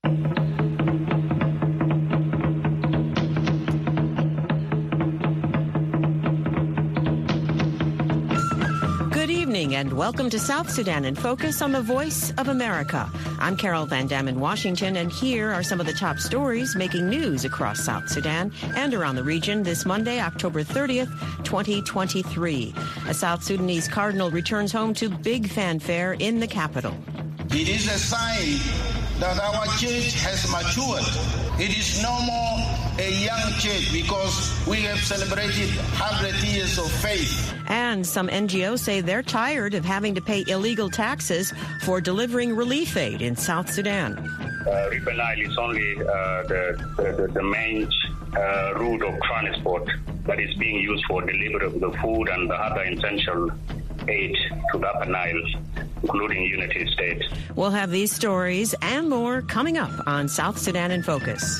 And welcome to South Sudan in Focus on the Voice of America. I'm Carol Van Dam in Washington, and here are some of the top stories making news across South Sudan and around the region this Monday, October 30th, 2023. A South Sudanese cardinal returns home to big fanfare in the capital. It is a sign that our church has matured. It is no more a young church because we have celebrated 100 years of faith. And some NGOs say they're tired of having to pay illegal taxes for delivering relief aid in South Sudan. River Nile is only the main route of transport that is being used for delivery of the food and the other essential aid to the Upper Nile, including United States. We'll have these stories and more coming up on South Sudan in Focus.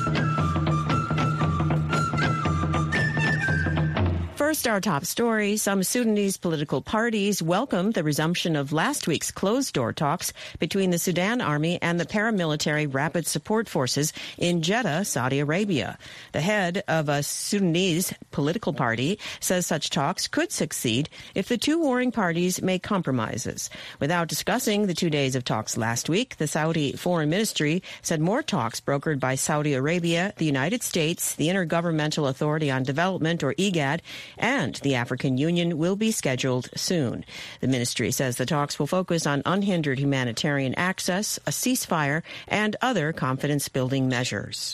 First, our top story. Some Sudanese political parties welcomed the resumption of last week's closed-door talks between the Sudan Army and the paramilitary Rapid Support Forces in Jeddah, Saudi Arabia. The head of a Sudanese political party says such talks could succeed if the two warring parties make compromises. Without discussing the 2 days of talks last week, the Saudi Foreign Ministry said more talks brokered by Saudi Arabia, the United States, the Intergovernmental Authority on Development, or IGAD, and the African Union will be scheduled soon. The ministry says the talks will focus on unhindered humanitarian access, a ceasefire, and other confidence-building measures.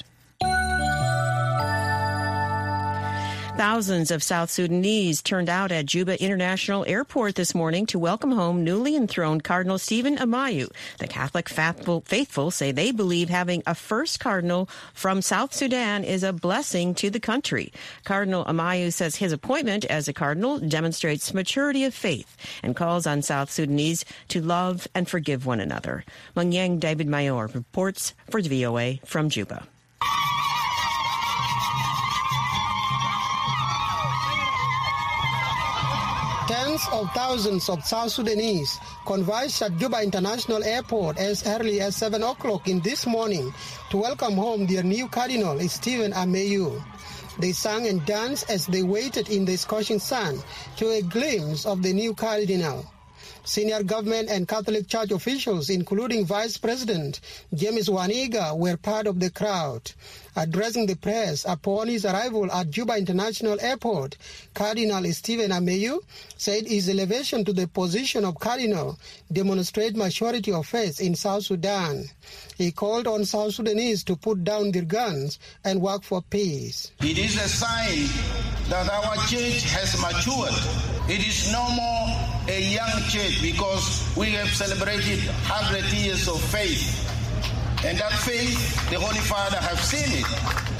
Thousands of South Sudanese turned out at Juba International Airport this morning to welcome home newly enthroned Cardinal Stephen Amayu. The Catholic faithful say they believe having a first cardinal from South Sudan is a blessing to the country. Cardinal Amayu says his appointment as a cardinal demonstrates maturity of faith and calls on South Sudanese to love and forgive one another. Mangyang David Mayor reports for the VOA from Juba. Tens of thousands of South Sudanese converged at Juba International Airport as early as 7 o'clock in this morning to welcome home their new cardinal, Stephen Amayu. They sang and danced as they waited in the scorching sun to a glimpse of the new cardinal. Senior government and Catholic Church officials, including Vice President James Waniga, were part of the crowd. Addressing the press upon his arrival at Juba International Airport, Cardinal Stephen Amayu said his elevation to the position of cardinal demonstrates maturity of faith in South Sudan. He called on South Sudanese to put down their guns and work for peace. It is a sign that our church has matured. It is no more a young church because we have celebrated 100 years of faith. And that faith, the Holy Father has seen it.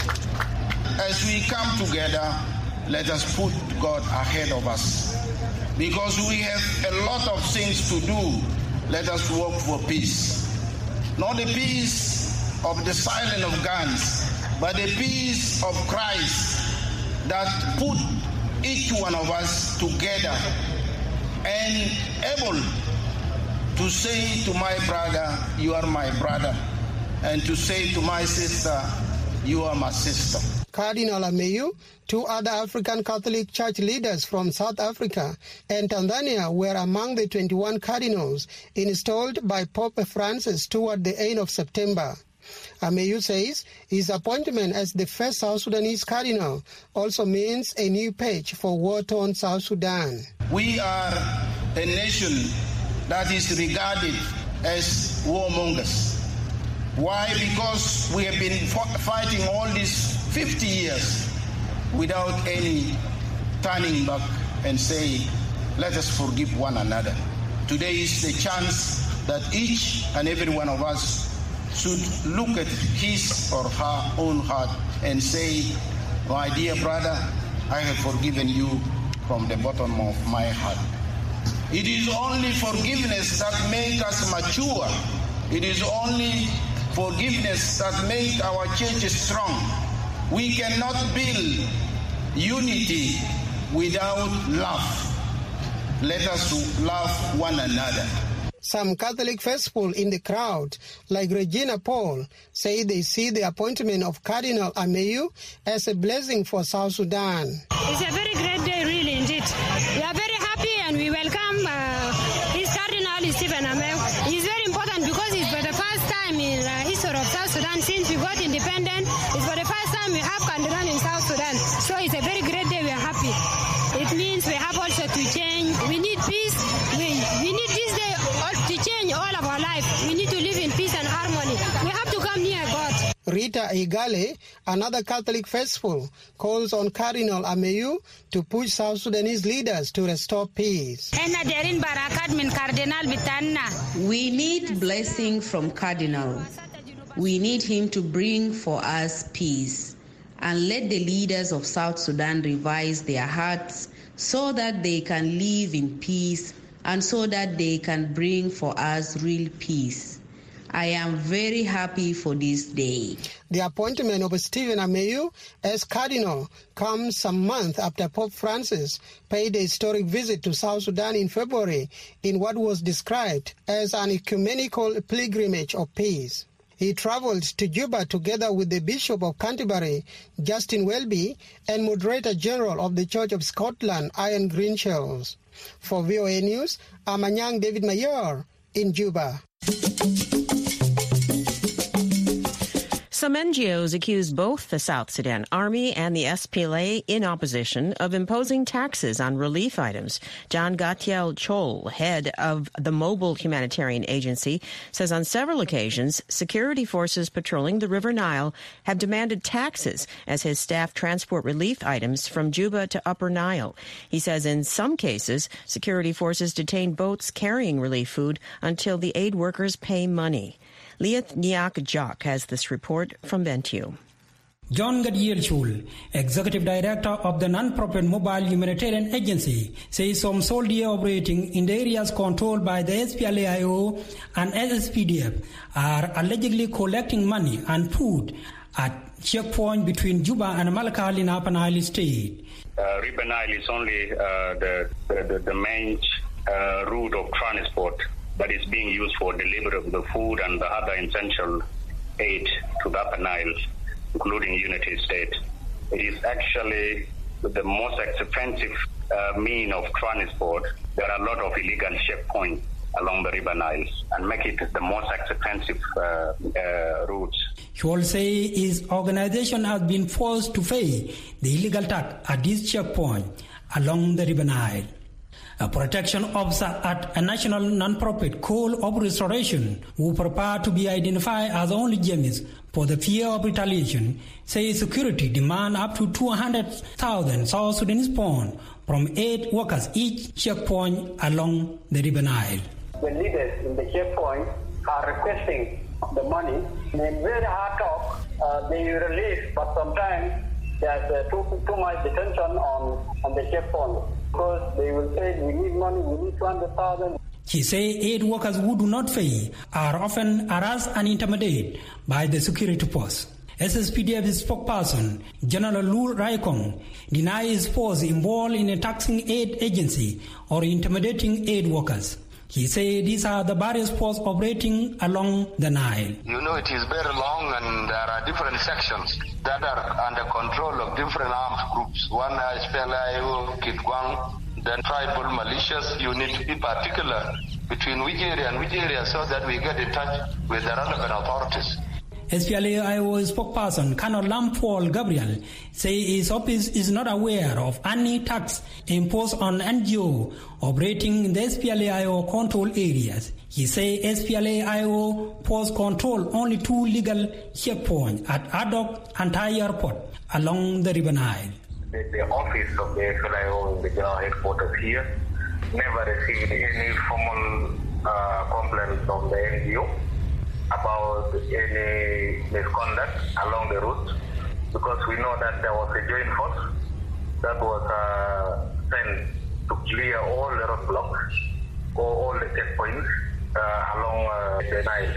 As we come together, let us put God ahead of us. Because we have a lot of things to do, let us work for peace. Not the peace of the silence of guns, but the peace of Christ that put each one of us together and able to say to my brother, you are my brother, and to say to my sister, you are my sister. Cardinal Amayu, two other African Catholic Church leaders from South Africa and Tanzania were among the 21 cardinals installed by Pope Francis toward the end of September. Amayu says his appointment as the first South Sudanese cardinal also means a new page for war-torn South Sudan. We are a nation that is regarded as warmongers. Why? Because we have been fighting all these 50 years without any turning back and saying, let us forgive one another. Today is the chance that each and every one of us should look at his or her own heart and say, my dear brother, I have forgiven you from the bottom of my heart. It is only forgiveness that makes us mature. It is only forgiveness that makes our church strong. We cannot build unity without love. Let us love one another. Some Catholic faithful in the crowd, like Regina Paul, say they see the appointment of Cardinal Ameyu as a blessing for South Sudan. It's a very great day, really, indeed. We are very happy and we welcome his Cardinal Stephen Ameyu. It's very important because it's for the first time in the history of South Sudan since we got independent. It's for the first time we have Cardinal in South Sudan. So it's a very great day. We are happy. It means we have also to change. We need peace. We need this day to change all of our life. We need to live in peace and harmony. We have to come near God. Rita Igale, another Catholic faithful, calls on Cardinal Ameyu to push South Sudanese leaders to restore peace. We need blessing from Cardinal. We need him to bring for us peace and let the leaders of South Sudan revise their hearts so that they can live in peace and so that they can bring for us real peace. I am very happy for this day. The appointment of Stephen Ameyu as Cardinal comes some month after Pope Francis paid a historic visit to South Sudan in February in what was described as an ecumenical pilgrimage of peace. He traveled to Juba together with the Bishop of Canterbury, Justin Welby, and Moderator General of the Church of Scotland, Ian Greenshells. For VOA News, I'm Anyang David Mayer in Juba. Some NGOs accuse both the South Sudan Army and the SPLA in opposition of imposing taxes on relief items. John Gatiel Chol, head of the Mobile Humanitarian Agency, says on several occasions security forces patrolling the River Nile have demanded taxes as his staff transport relief items from Juba to Upper Nile. He says in some cases, security forces detain boats carrying relief food until the aid workers pay money. Liath Nyak Jock has this report from Bentiu. John Gadiel Chul, Executive Director of the non-profit Mobile Humanitarian Agency, says some soldiers operating in the areas controlled by the SPLA-IO and SSPDF are allegedly collecting money and food at checkpoint between Juba and Malakal in Upper Nile State. River Nile is only the main route of transport that is being used for delivery of the food and the other essential aid to the Upper Nile, including Unity State. It is actually the most expensive mean of transport. There are a lot of illegal checkpoints along the River Nile and make it the most expensive routes. He will say his organization has been forced to pay the illegal tax at this checkpoint along the River Nile. A protection officer at a national non-profit call of restoration, who prepare to be identified as only James for the fear of retaliation, says security demand up to 200,000 South Sudanese pounds from 8 workers each checkpoint along the River Nile. The leaders in the checkpoint are requesting the money. In very hard talk, they release, but sometimes there's too much detention on the checkpoint. Because they will say, we need money, we need 200,000. He says aid workers who do not pay are often harassed and intimidated by the security force. SSPDF spokesperson General Lu Raikong denies his force involved in a taxing aid agency or intimidating aid workers. He said these are the various forces operating along the Nile. You know, it is very long and there are different sections that are under control of different armed groups. One is SPLA-IO, Kitgwang, then tribal militias. You need to be particular between which area and which area so that we get in touch with the relevant authorities. SPLA-IO spokesperson Colonel Lampol Gabriel says his office is not aware of any tax imposed on NGO operating in the SPLA-IO control areas. He says SPLA-IO posts control only 2 legal checkpoints at Adok and Thai Airport along the River Nile. The office of the SPLA-IO in the general headquarters here never received any formal complaints from the NGO about any misconduct along the route, because we know that there was a joint force that was sent to clear all the roadblocks or all the checkpoints along the Nile.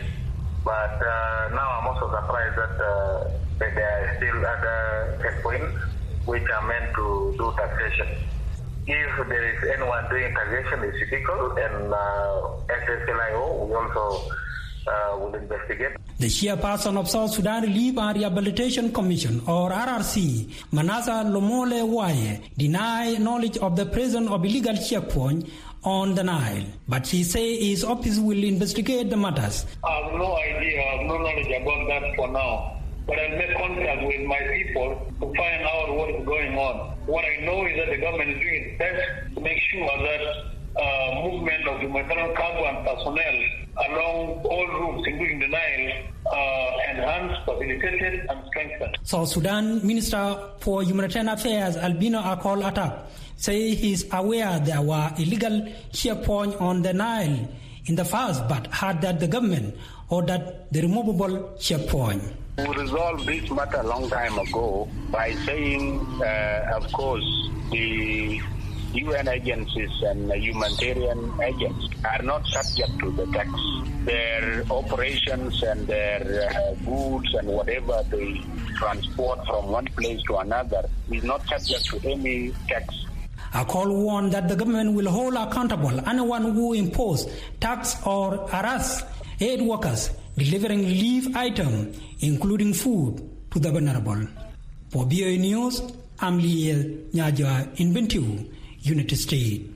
But now I'm also surprised that there are still other checkpoints which are meant to do taxation. if there is anyone doing intervention, it's illegal, and SSLIO, we also will investigate. The chairperson of South Sudan Relief and Rehabilitation Commission, or RRC, Manasa Lomole Waye, denied knowledge of the presence of illegal checkpoint on the Nile, but he says his office will investigate the matters. I have no idea, I have no knowledge about that for now, but I'll make contact with my people to find out what is going on. What I know is that the government is doing its best to make sure that movement of humanitarian cargo and personnel along all routes, including the Nile, enhanced, facilitated, and strengthened. South Sudan Minister for Humanitarian Affairs Albino Akol Atak say he's aware there were illegal checkpoints on the Nile in the past, but had that the government ordered the removable checkpoint. We resolved this matter a long time ago by saying, of course, the UN agencies and humanitarian agents are not subject to the tax. Their operations and their goods and whatever they transport from one place to another is not subject to any tax. A call warned that the government will hold accountable anyone who impose tax or harass aid workers delivering relief items, including food, to the vulnerable. For BOA News, I'm Liel Nyajwa in Bentiu, United States.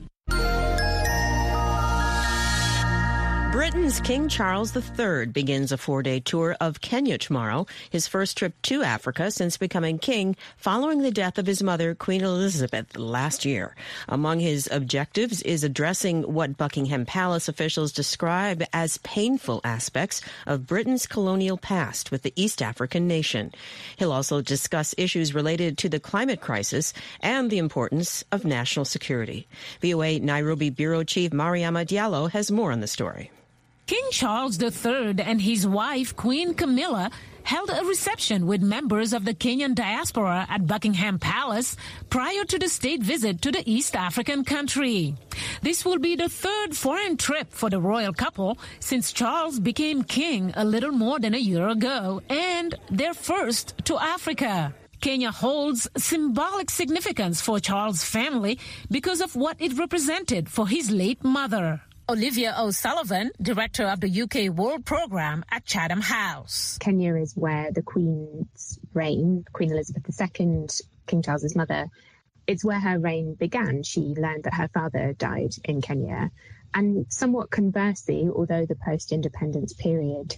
Britain's King Charles III begins a 4-day tour of Kenya tomorrow, his first trip to Africa since becoming king following the death of his mother, Queen Elizabeth, last year. Among his objectives is addressing what Buckingham Palace officials describe as painful aspects of Britain's colonial past with the East African nation. He'll also discuss issues related to the climate crisis and the importance of national security. VOA Nairobi Bureau Chief Mariama Diallo has more on the story. King Charles III and his wife, Queen Camilla, held a reception with members of the Kenyan diaspora at Buckingham Palace prior to the state visit to the East African country. This will be the third foreign trip for the royal couple since Charles became king a little more than a year ago, and their first to Africa. Kenya holds symbolic significance for Charles' family because of what it represented for his late mother. Olivia O'Sullivan, director of the UK World Programme at Chatham House. Kenya is where the Queen's reign, Queen Elizabeth II, King Charles's mother, it's where her reign began. She learned that her father died in Kenya. And somewhat conversely, although the post-independence period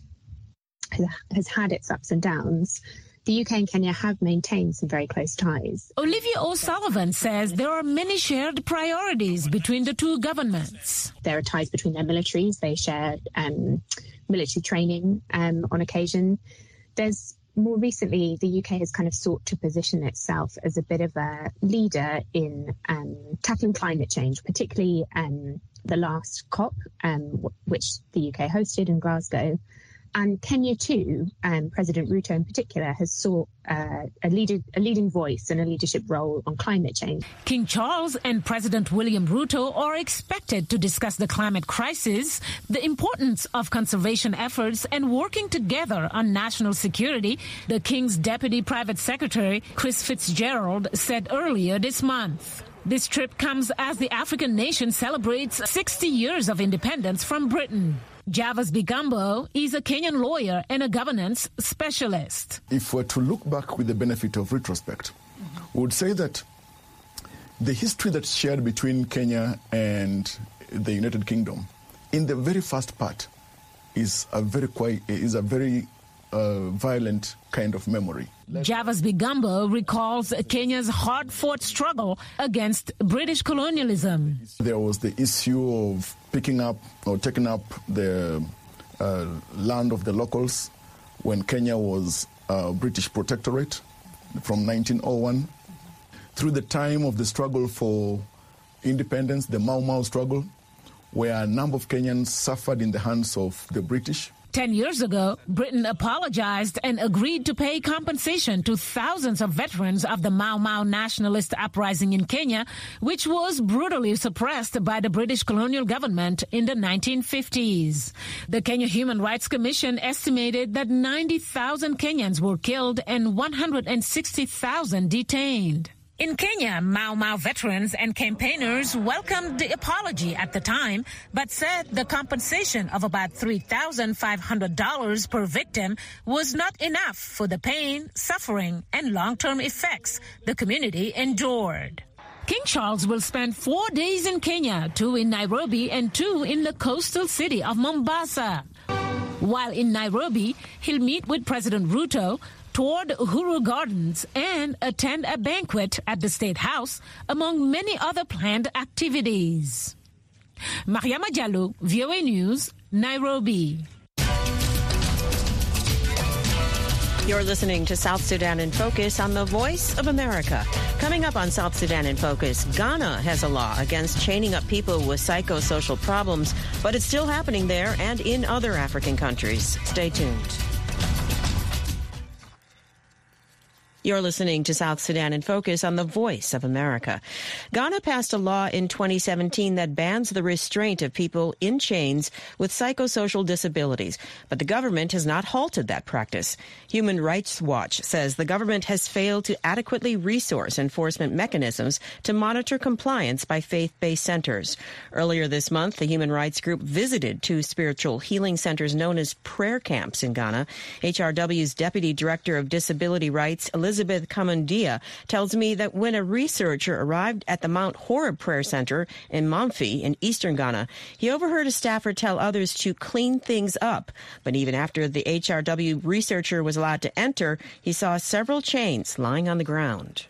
has had its ups and downs, the UK and Kenya have maintained some very close ties. Olivia O'Sullivan says there are many shared priorities between the two governments. There are ties between their militaries. They share military training on occasion. There's more recently, the UK has kind of sought to position itself as a bit of a leader in tackling climate change, particularly the last COP, which the UK hosted in Glasgow. And Kenya, too, President Ruto in particular, has sought a leading voice and a leadership role on climate change. King Charles and President William Ruto are expected to discuss the climate crisis, the importance of conservation efforts, and working together on national security, the King's Deputy Private Secretary, Chris Fitzgerald, said earlier this month. This trip comes as the African nation celebrates 60 years of independence from Britain. Javas Bigambo is a Kenyan lawyer and a governance specialist. If we're to look back with the benefit of retrospect, we would say that the history that's shared between Kenya and the United Kingdom, in the very first part, is a very violent kind of memory. Javas Bigambo recalls Kenya's hard-fought struggle against British colonialism. There was the issue of picking up or taking up the land of the locals when Kenya was a British protectorate from 1901. Through the time of the struggle for independence, the Mau Mau struggle, where a number of Kenyans suffered in the hands of the British. 10 years ago, Britain apologized and agreed to pay compensation to thousands of veterans of the Mau Mau nationalist uprising in Kenya, which was brutally suppressed by the British colonial government in the 1950s. The Kenya Human Rights Commission estimated that 90,000 Kenyans were killed and 160,000 detained. In Kenya, Mau Mau veterans and campaigners welcomed the apology at the time, but said the compensation of about $3,500 per victim was not enough for the pain, suffering, and long-term effects the community endured. King Charles will spend 4 days in Kenya, 2 in Nairobi and 2 in the coastal city of Mombasa. While in Nairobi, he'll meet with President Ruto toward Uhuru Gardens and attend a banquet at the State House, among many other planned activities. Mariama Jallo, VOA News, Nairobi. You're listening to South Sudan in Focus on the Voice of America. Coming up on South Sudan in Focus, Ghana has a law against chaining up people with psychosocial problems, but it's still happening there and in other African countries. Stay tuned. You're listening to South Sudan in Focus on the Voice of America. Ghana passed a law in 2017 that bans the restraint of people in chains with psychosocial disabilities, but the government has not halted that practice. Human Rights Watch says the government has failed to adequately resource enforcement mechanisms to monitor compliance by faith-based centers. Earlier this month, the human rights group visited 2 spiritual healing centers known as prayer camps in Ghana. HRW's Deputy Director of Disability Rights, Elizabeth Kamundia, tells me that when a researcher arrived at the Mount Horeb Prayer Center in Mamfi in eastern Ghana, he overheard a staffer tell others to clean things up. But even after the HRW researcher was allowed to enter, he saw several chains lying on the ground.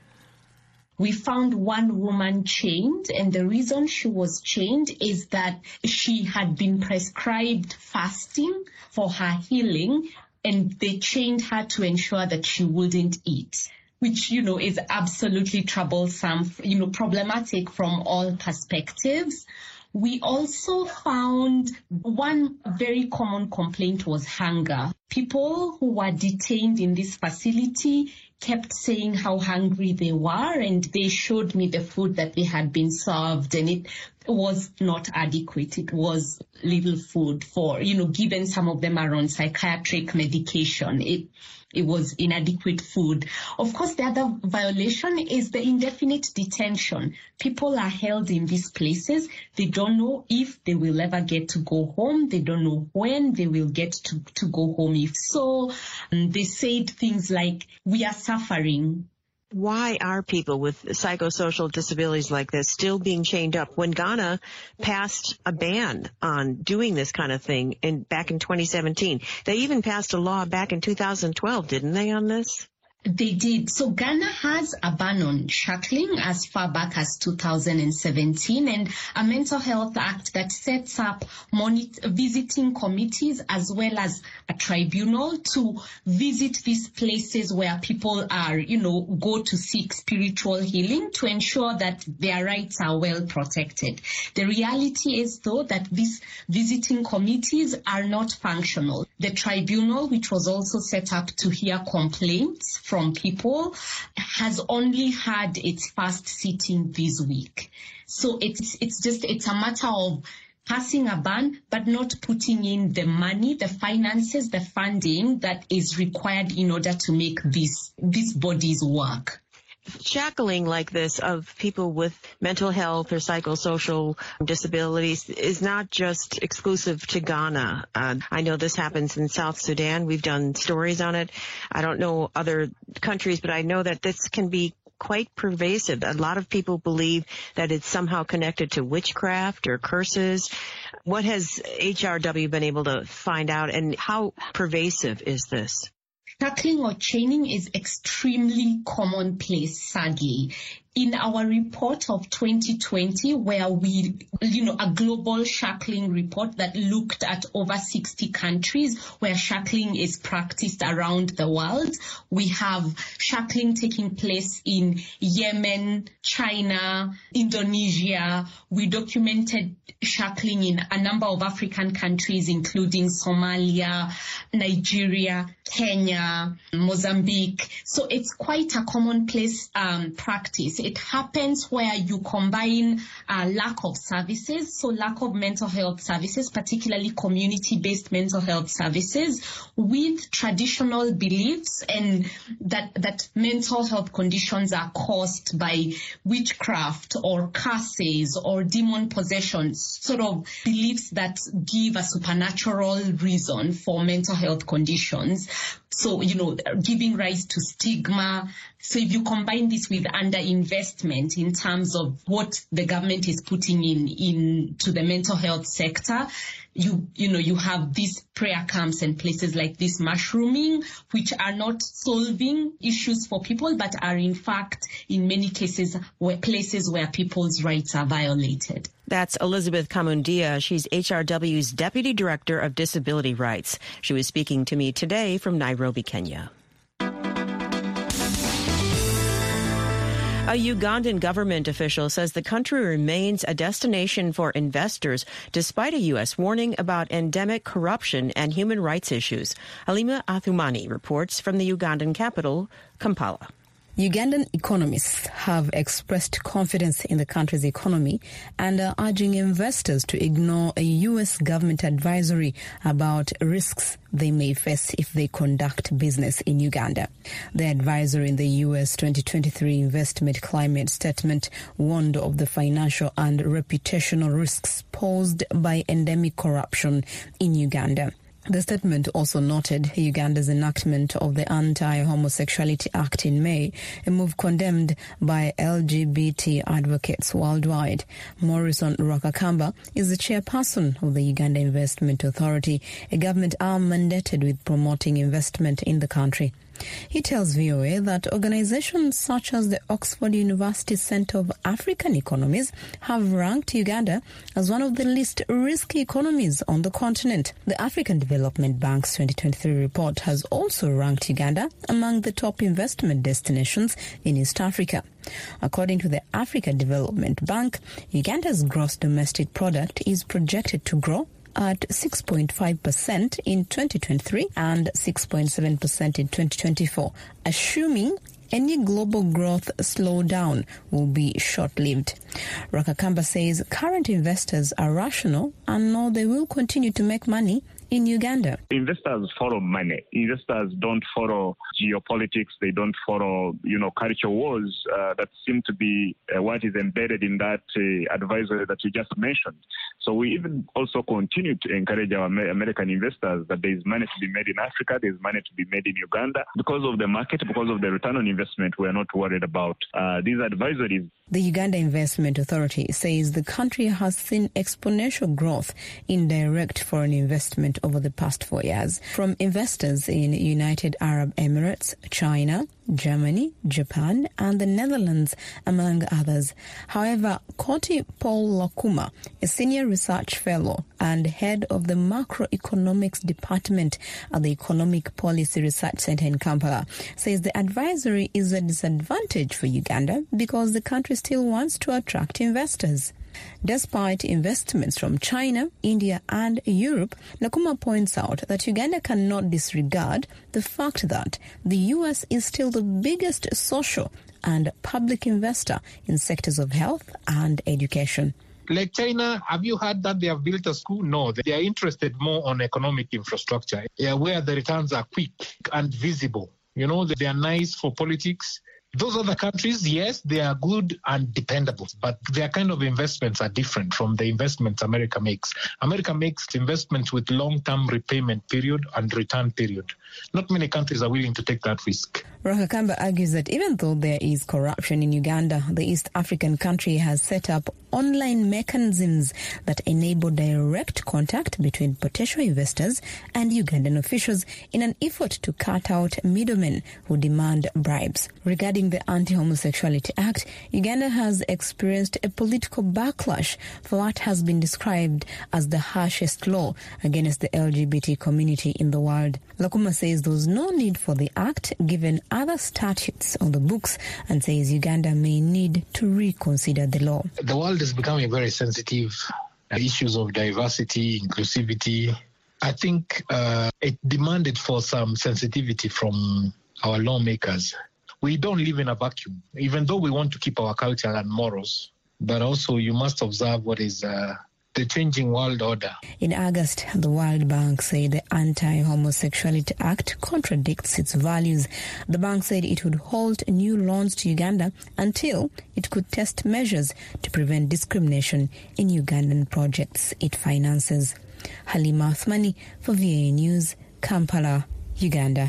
We found one woman chained, and the reason she was chained is that she had been prescribed fasting for her healing, and they chained her to ensure that she wouldn't eat, which, is absolutely troublesome, problematic from all perspectives. We also found one very common complaint was hunger. People who were detained in this facility kept saying how hungry they were, and they showed me the food that they had been served, and it was not adequate. It was little food for, given some of them are on psychiatric medication. It was inadequate food. Of course, the other violation is the indefinite detention. People are held in these places. They don't know if they will ever get to go home. They don't know when they will get to go home. If so, they said things like, we are suffering. Why are people with psychosocial disabilities like this still being chained up when Ghana passed a ban on doing this kind of thing back in 2017? They even passed a law back in 2012, didn't they, on this? They did. So Ghana has a ban on shackling as far back as 2017, and a mental health act that sets up visiting committees as well as a tribunal to visit these places where people are, go to seek spiritual healing to ensure that their rights are well protected. The reality is, though, that these visiting committees are not functional. The tribunal, which was also set up to hear complaints from people, has only had its first sitting this week. So it's a matter of passing a ban, but not putting in the money, the finances, the funding that is required in order to make these bodies work. Shackling like this of people with mental health or psychosocial disabilities is not just exclusive to Ghana. I know this happens in South Sudan. We've done stories on it. I don't know other countries, but I know that this can be quite pervasive. A lot of people believe that it's somehow connected to witchcraft or curses. What has HRW been able to find out, and how pervasive is this? Shackling or chaining is extremely commonplace, sadly. In our report of 2020, where a global shackling report that looked at over 60 countries where shackling is practiced around the world, we have shackling taking place in Yemen, China, Indonesia. We documented shackling in a number of African countries, including Somalia, Nigeria, Kenya, Mozambique. So it's quite a commonplace practice. it happens where you combine lack of services, so lack of mental health services, particularly community-based mental health services, with traditional beliefs, and that mental health conditions are caused by witchcraft or curses or demon possessions, sort of beliefs that give a supernatural reason for mental health conditions. So, giving rise to stigma. So if you combine this with underinvestment in terms of what the government is putting into the mental health sector, you have these prayer camps and places like this mushrooming, which are not solving issues for people, but are in fact, in many cases, places where people's rights are violated. That's Elizabeth Kamundia. She's HRW's Deputy Director of Disability Rights. She was speaking to me today from Nairobi, Kenya. A Ugandan government official says the country remains a destination for investors despite a U.S. warning about endemic corruption and human rights issues. Halima Athumani reports from the Ugandan capital, Kampala. Ugandan economists have expressed confidence in the country's economy and are urging investors to ignore a U.S. government advisory about risks they may face if they conduct business in Uganda. The advisory in the U.S. 2023 investment climate statement warned of the financial and reputational risks posed by endemic corruption in Uganda. The statement also noted Uganda's enactment of the Anti-Homosexuality Act in May, a move condemned by LGBT advocates worldwide. Morrison Rakakamba is the chairperson of the Uganda Investment Authority, a government arm mandated with promoting investment in the country. He tells VOA that organizations such as the Oxford University Centre of African Economies have ranked Uganda as one of the least risky economies on the continent. The African Development Bank's 2023 report has also ranked Uganda among the top investment destinations in East Africa. According to the Africa Development Bank, Uganda's gross domestic product is projected to grow at 6.5% in 2023 and 6.7% in 2024, assuming any global growth slowdown will be short-lived. Rakakamba says current investors are rational and know they will continue to make money in Uganda. Investors follow money. Investors don't follow geopolitics. They don't follow, culture wars that seem to be what is embedded in that advisory that you just mentioned. So we even also continue to encourage our American investors that there is money to be made in Africa, there is money to be made in Uganda. Because of the market, because of the return on investment, we are not worried about these advisories. The Uganda Investment Authority says the country has seen exponential growth in direct foreign investment over the past 4 years from investors in United Arab Emirates, China, Germany, Japan, and the Netherlands, among others. However, Koti Paul Lakuma, a senior research fellow and head of the macroeconomics department at the Economic Policy Research Center in Kampala, says the advisory is a disadvantage for Uganda because the country still wants to attract investors. Despite investments from China, India and Europe, Nakuma points out that Uganda cannot disregard the fact that the U.S. is still the biggest social and public investor in sectors of health and education. Like China, have you heard that they have built a school? No, they are interested more on economic infrastructure, where the returns are quick and visible. They are nice for politics. Those other countries, yes, they are good and dependable, but their kind of investments are different from the investments America makes. America makes investments with long-term repayment period and return period. Not many countries are willing to take that risk. Rakakamba argues that even though there is corruption in Uganda, the East African country has set up online mechanisms that enable direct contact between potential investors and Ugandan officials in an effort to cut out middlemen who demand bribes. Regarding the Anti-Homosexuality Act, Uganda has experienced a political backlash for what has been described as the harshest law against the LGBT community in the world. Lakuma says there was no need for the act given other statutes on the books and says Uganda may need to reconsider the law. The world is becoming very sensitive. Issues of diversity, inclusivity. I think it demanded for some sensitivity from our lawmakers. we don't live in a vacuum, even though we want to keep our culture and morals. But also you must observe what is the changing world order. In August, the World Bank said the Anti-Homosexuality Act contradicts its values. The bank said it would halt new loans to Uganda until it could test measures to prevent discrimination in Ugandan projects it finances. Halima Othmani for VOA News, Kampala, Uganda.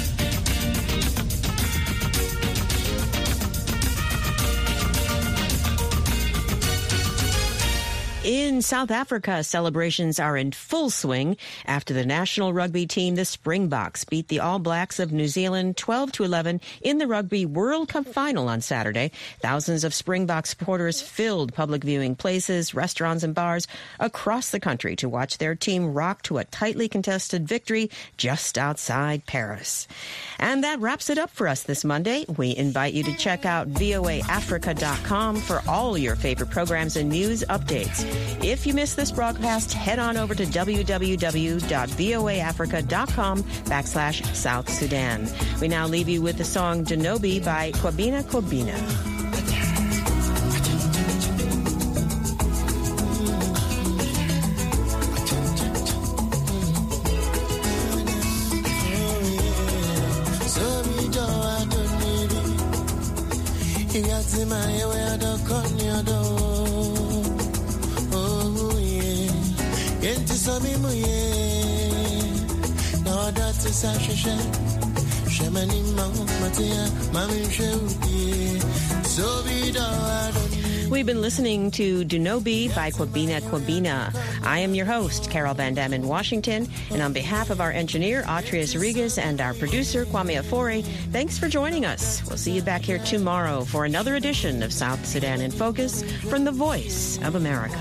In South Africa, celebrations are in full swing after the national rugby team, the Springboks, beat the All Blacks of New Zealand 12-11 in the Rugby World Cup final on Saturday. Thousands of Springbok supporters filled public viewing places, restaurants and bars across the country to watch their team rock to a tightly contested victory just outside Paris. And that wraps it up for us this Monday. We invite you to check out voaafrica.com for all your favorite programs and news updates. If you missed this broadcast, head on over to www.voaafrica.com/South Sudan. We now leave you with the song Denobi by Kwabena Kwabena. We've been listening to Denobi by Kwabena Kwabena. I am your host, Carol Van Dam in Washington, and on behalf of our engineer, Atreus Rigas, and our producer, Kwame Afore, thanks for joining us. We'll see you back here tomorrow for another edition of South Sudan in Focus from the Voice of America.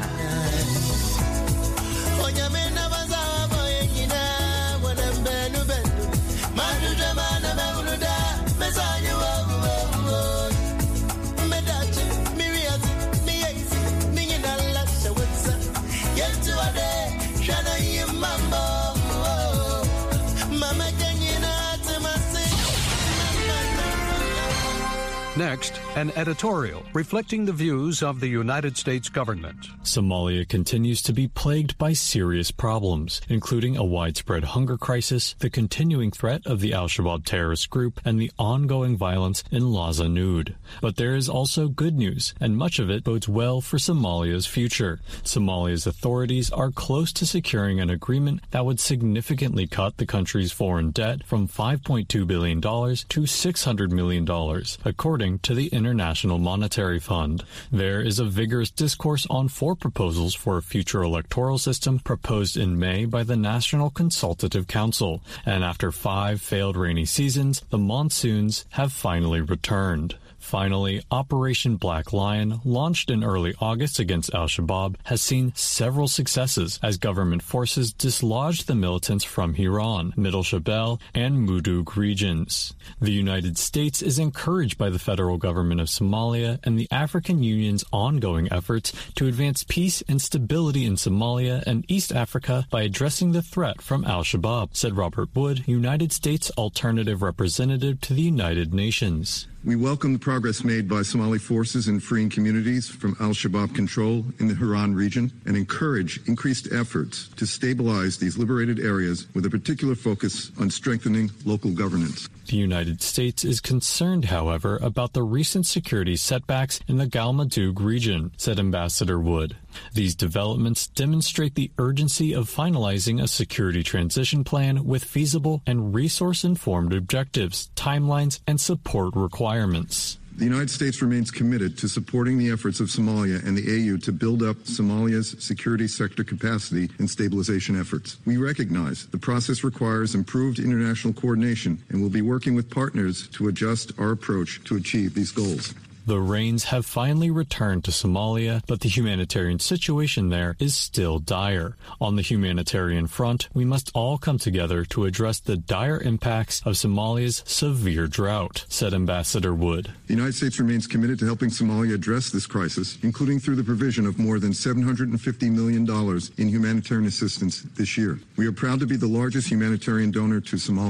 Next, an editorial reflecting the views of the United States government. Somalia continues to be plagued by serious problems, including a widespread hunger crisis, the continuing threat of the Al-Shabaab terrorist group, and the ongoing violence in Laza Nud. But there is also good news, and much of it bodes well for Somalia's future. Somalia's authorities are close to securing an agreement that would significantly cut the country's foreign debt from $5.2 billion to $600 million, according to the International Monetary Fund. There is a vigorous discourse on 4 proposals for a future electoral system proposed in May by the National Consultative Council, and after 5 failed rainy seasons, the monsoons have finally returned. Finally, Operation Black Lion, launched in early August against Al-Shabaab, has seen several successes as government forces dislodged the militants from Hiran, Middle Shabelle, and Mudug regions. The United States is encouraged by the federal government of Somalia and the African Union's ongoing efforts to advance peace and stability in Somalia and East Africa by addressing the threat from Al-Shabaab, said Robert Wood, United States Alternative Representative to the United Nations. We welcome the progress made by Somali forces in freeing communities from al-Shabaab control in the Hiran region and encourage increased efforts to stabilize these liberated areas with a particular focus on strengthening local governance. The United States is concerned, however, about the recent security setbacks in the Galmudug region, said Ambassador Wood. These developments demonstrate the urgency of finalizing a security transition plan with feasible and resource-informed objectives, timelines, and support requirements. The United States remains committed to supporting the efforts of Somalia and the AU to build up Somalia's security sector capacity and stabilization efforts. We recognize the process requires improved international coordination and will be working with partners to adjust our approach to achieve these goals. The rains have finally returned to Somalia, but the humanitarian situation there is still dire. On the humanitarian front, we must all come together to address the dire impacts of Somalia's severe drought, said Ambassador Wood. The United States remains committed to helping Somalia address this crisis, including through the provision of more than $750 million in humanitarian assistance this year. We are proud to be the largest humanitarian donor to Somalia.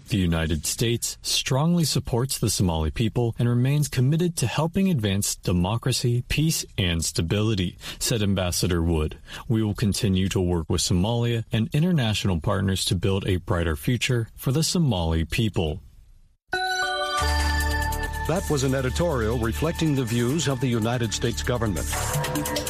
The United States strongly supports the Somali people and remains committed to helping advance democracy, peace, and stability, said Ambassador Wood. We will continue to work with Somalia and international partners to build a brighter future for the Somali people. That was an editorial reflecting the views of the United States government.